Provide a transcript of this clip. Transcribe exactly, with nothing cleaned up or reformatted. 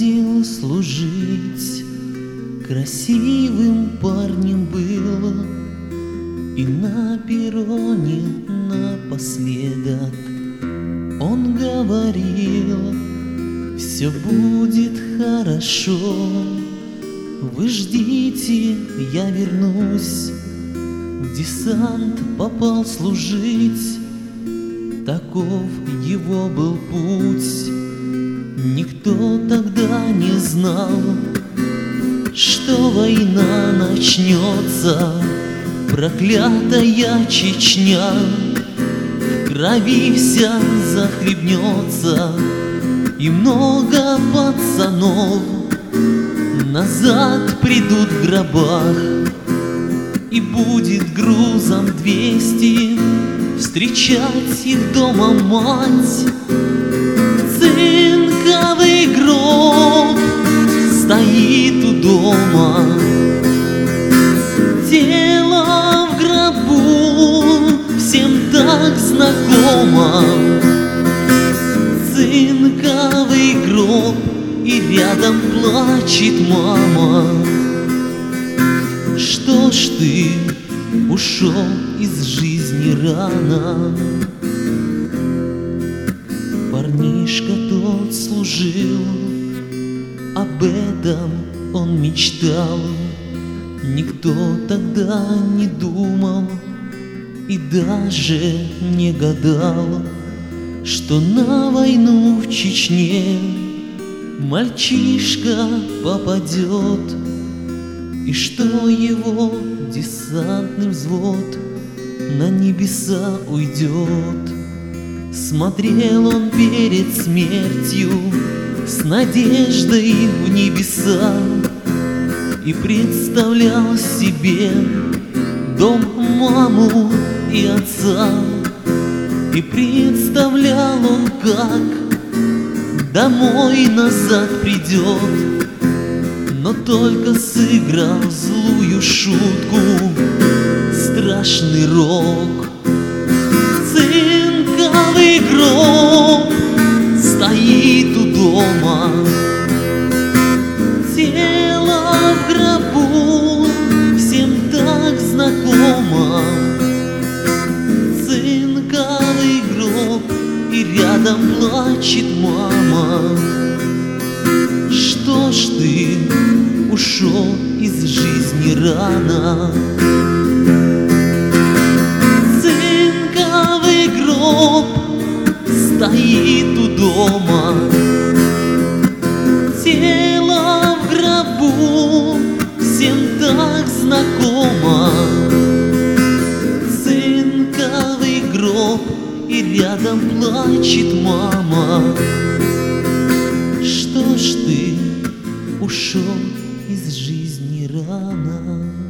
ходил служить, красивым парнем был, и на перроне напоследок он говорил: все будет хорошо, вы ждите, я вернусь. В десант попал служить, таков его был путь. Никто тогда не знал, что война начнется, проклятая Чечня в крови вся захлебнется, и много пацанов назад придут в гробах, и будет грузом двести встречать их дома мать. Цинковый гроб стоит у дома, тело в гробу всем так знакомо. Цинковый гроб, и рядом плачет мама. Что ж ты ушел из жизни рано? Парнишка тот служил, об этом он мечтал. Никто тогда не думал и даже не гадал, что на войну в Чечне мальчишка попадет, и что его десантный взвод на небеса уйдет. Смотрел он перед смертью с надеждой в небеса и представлял себе дом, маму и отца. И представлял он, как домой назад придет, но только сыграл злую шутку страшный рок. Цинковый гроб стоит у дома, тело в гробу всем так знакомо. Цинковый гроб, и рядом плачет мама. Что ж ты ушел из жизни рано? Цинковый гроб стоит у дома, тело в гробу всем так знакомо. Цинковый гроб, и рядом плачет мама. Что ж ты ушел из жизни рано?